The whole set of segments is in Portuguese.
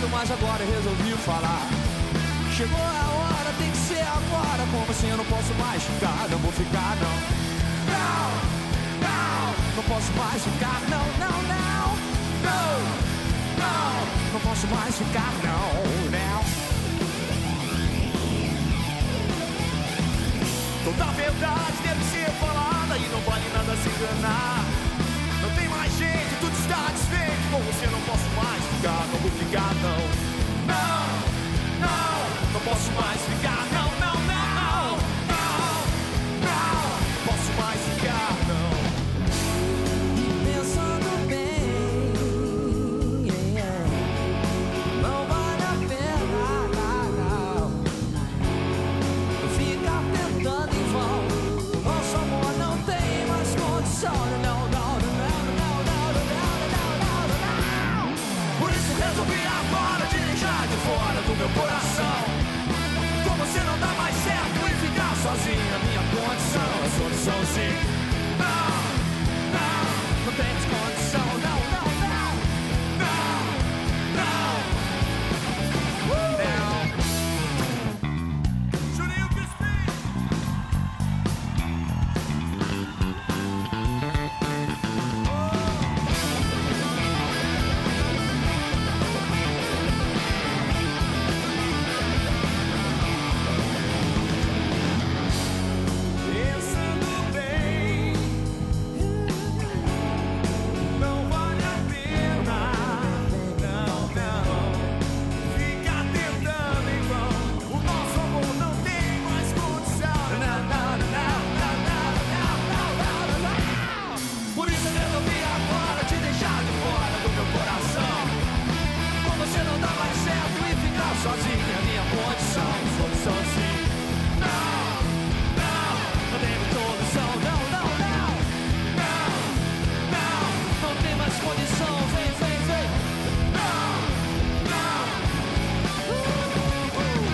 calado, mas agora eu resolvi falar. Chegou a hora, tem que ser agora. Como assim eu não posso mais ficar? Não vou ficar, não. Não, não, não posso mais ficar. Não, não, não. Não, não, não posso mais ficar. Não, não. Toda verdade deve ser falada e não vale nada se enganar. Não tem mais jeito, tudo está desfeito. Com você não posso mais ficar, não vou ficar, não. Não, não, não posso mais ficar, não, não, não. Não, não, posso mais ficar, não. E pensando bem, não vale a pena, não. Ficar tentando em vão. Nosso amor não tem mais condição. Não, não, não, não, não, não, não, não, não. Por isso resolvi agora te deixar de fora do meu coração. Com você não dá mais certo e ficar sozinha. Minha condição é solução, sim. Não, não, não tem mais condição. Não, não, não, não, não, não. Juninho Crispim. Pensando bem, não vale a pena, não, não. Ficar tentando em vão. O nosso amor não tem mais condição. Não, não, não, não, não, não, não, não, não. Por isso eu resolvi agora te deixar de fora do meu coração. Com você não dá mais certo e ficar sozinha. Minha condição, solução sim. Não, não, não tem mais solução. Não, não, não, não, não, não tem mais condição. Vem, vem, vem. Não, não, não,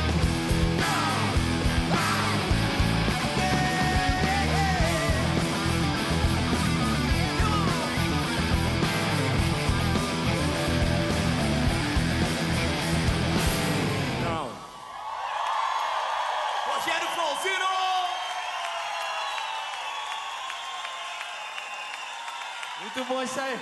não. Rogério Flauzino! Muito bom isso aí.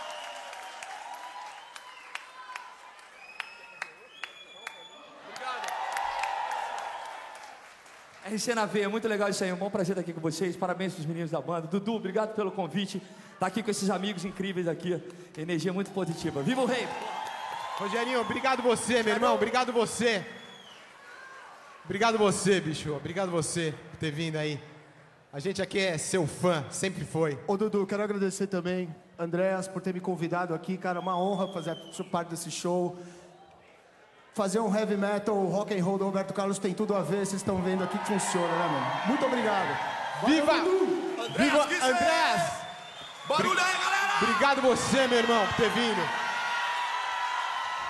RC na veia, muito legal isso aí, um bom prazer estar aqui com vocês, parabéns para os meninos da banda. Dudu, obrigado pelo convite, tá aqui com esses amigos incríveis aqui, energia muito positiva. Viva o rei! Rogerinho, obrigado você, meu irmão, obrigado você. Obrigado você, bicho, obrigado você por ter vindo aí. A gente aqui é seu fã, sempre foi. Ô Dudu, quero agradecer também, Andréas, por ter me convidado aqui, cara, uma honra fazer parte desse show. Fazer um heavy metal, rock and roll do Roberto Carlos tem tudo a ver, vocês estão vendo aqui que funciona, né, mano? Muito obrigado. Viva! Dudu. Viva Andréas! Barulho aí, galera! Obrigado você, meu irmão, por ter vindo.